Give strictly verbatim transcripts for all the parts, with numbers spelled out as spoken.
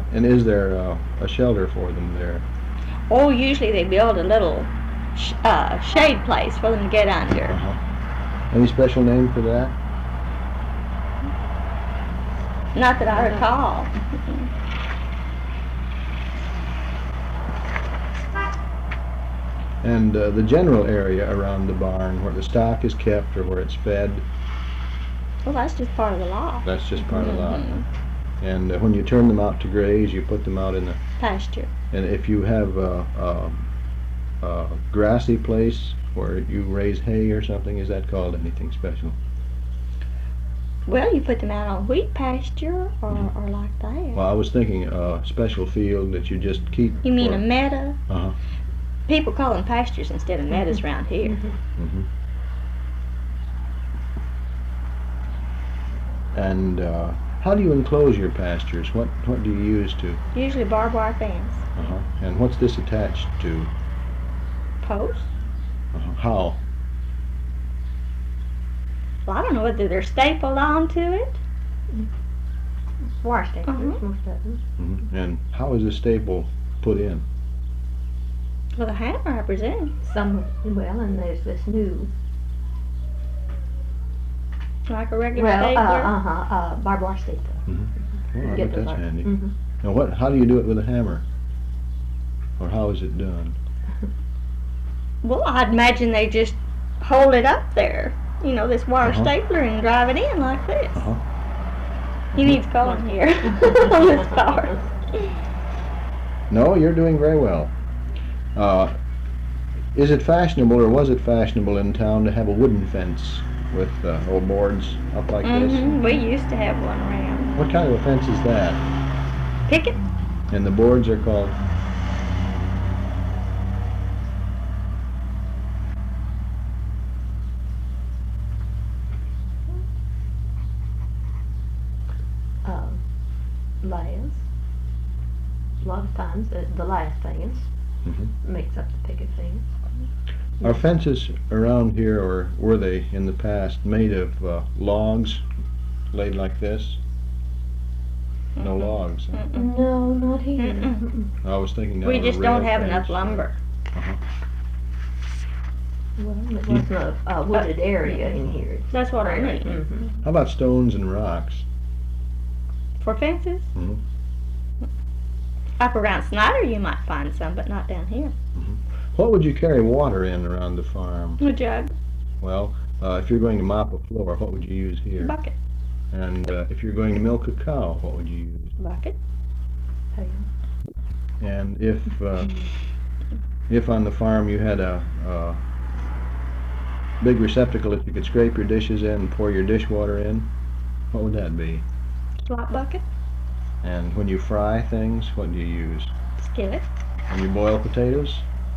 And is there uh, a shelter for them there? Oh, usually they build a little sh- uh, shade place for them to get under. Uh-huh. Any special name for that? Not that I recall. And uh, the general area around the barn where the stock is kept or where it's fed? Well, that's just part of the lot. That's just part mm-hmm. of the lot. And uh, when you turn them out to graze, you put them out in the pasture. And if you have a, a, a grassy place where you raise hay or something, is that called anything special? Well, you put them out on wheat pasture or, mm-hmm. or like that. Well, I was thinking a special field that you just keep. You mean for, a meadow? Uh-huh. People call them pastures instead of meadows mm-hmm. around here. Mm-hmm. Mm-hmm. And uh, how do you enclose your pastures? What what do you use to? Usually barbed wire fence. Uh-huh. And what's this attached to? Posts. Uh-huh. How? Well, I don't know whether they're stapled onto it. Wire staplers, uh-huh. most of them. Mm-hmm. And how is the staple put in? With a hammer, I presume. Some, well, and there's this new. Like a regular well, stapler? Uh, uh-huh, uh, barbed wire stapler. Mm-hmm. Well, I bet that's bar- handy. Mm-hmm. Now, what? How do you do it with a hammer? Or how is it done? Well, I'd imagine they just hold it up there. You know, this wire uh-huh. stapler and drive it in like this. Uh-huh. He needs going here on this car. No, you're doing very well. Uh, is it fashionable, or was it fashionable in town to have a wooden fence with uh, old boards up like mm-hmm. this? We used to have one around. What kind of a fence is that? Picket. And the boards are called? Um, layers. A lot of times the, the last fence mm-hmm. makes up the picket fence. Are fences around here, or were they in the past, made of uh, logs laid like this? Mm-mm. No logs. Huh? No, not here. Mm-mm. I was thinking. We just don't have fence, enough lumber. Uh-huh. Well, it wasn't a, a wooded area in here. That's what I mean. Mm-hmm. How about stones and rocks? For fences? Mm-hmm. Up around Snyder you might find some, but not down here. Mm-hmm. What would you carry water in around the farm? A jug. Well, uh, if you're going to mop a floor, what would you use here? Bucket. And uh, if you're going to milk a cow, what would you use? Bucket. And if uh, if on the farm you had a, a big receptacle that you could scrape your dishes in and pour your dishwater in, what would that be? Slop bucket. And when you fry things, what do you use? Skillet. When you boil potatoes?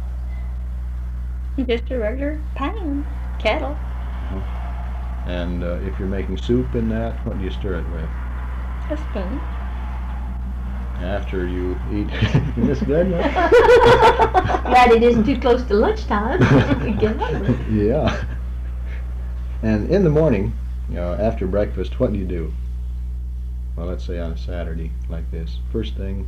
Just a regular pan, kettle. Uh-huh. And uh, if you're making soup in that, what do you stir it with? A spoon. After you eat. Isn't this good? Glad it isn't too close to lunchtime. Get hungry. Yeah. And in the morning, you know, after breakfast, what do you do? Well, let's say on a Saturday like this. First thing.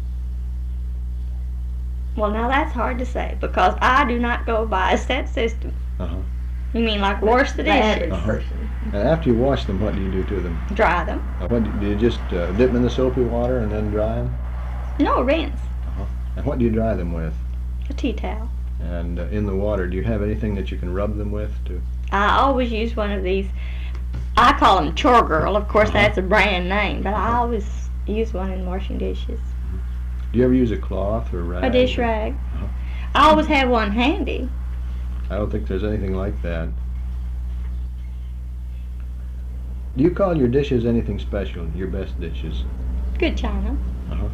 Well, now that's hard to say because I do not go by a set system. Uh-huh. You mean like wash the dishes? Uh-huh. And after you wash them, what do you do to them? Dry them. Uh, what do, do you just uh, dip them in the soapy water and then dry them? No, rinse. Uh-huh. And what do you dry them with? A tea towel. And uh, in the water, do you have anything that you can rub them with? To? I always use one of these. I call them Chore Girl. Of course, uh-huh. that's a brand name, but I always use one in washing dishes. Do you ever use a cloth or rag? A dish rag. Uh-huh. I always have one handy. I don't think there's anything like that. Do you call your dishes anything special, your best dishes? Good china. Uh-huh.